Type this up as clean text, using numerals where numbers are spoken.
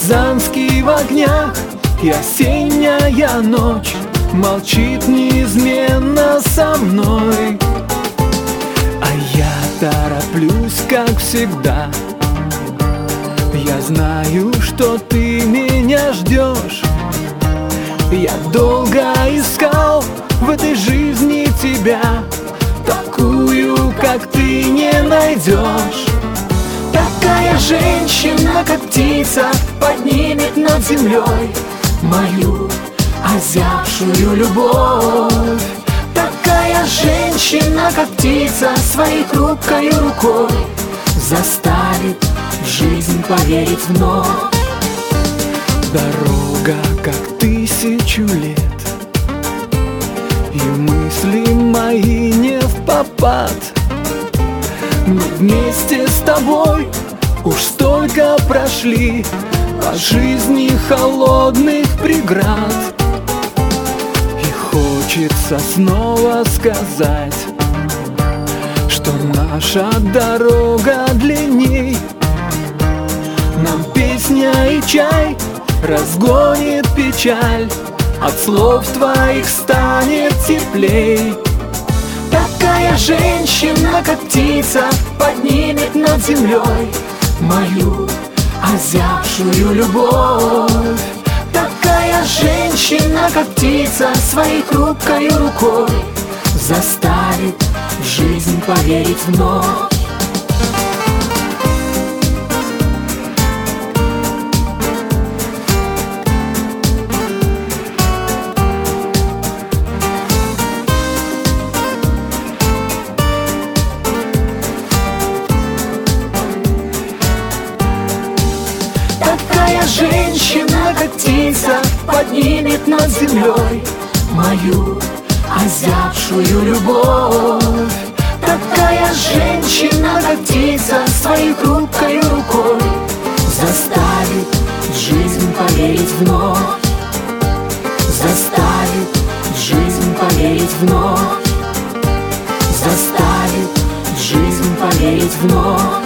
Рязанский в огнях, и осенняя ночь молчит неизменно со мной. А я тороплюсь, как всегда. Я знаю, что ты меня ждешь. Я долго искал в этой жизни тебя, такую, как ты, не найдешь. Такая женщина, как птица, поднимет над землей мою озябшую любовь. Такая женщина, как птица, своей хрупкой рукой заставит в жизнь поверить вновь. Дорога, как тысячу лет, и мысли мои не впопад. Мы вместе с тобой уж столько прошли по жизни холодных преград. И хочется снова сказать, что наша дорога длинней. Нам песня и чай разгонит печаль, от слов твоих станет теплей. Такая женщина, как птица, поднимет над землей мою озябшую любовь. Такая женщина, как птица, своей хрупкой рукой заставит в жизнь поверить вновь. Такая женщина, как птица, поднимет над землей мою озябшую любовь. Такая женщина, как птица, своей хрупкой рукой заставит в жизнь поверить вновь. Заставит в жизнь поверить вновь. Заставит в жизнь поверить вновь.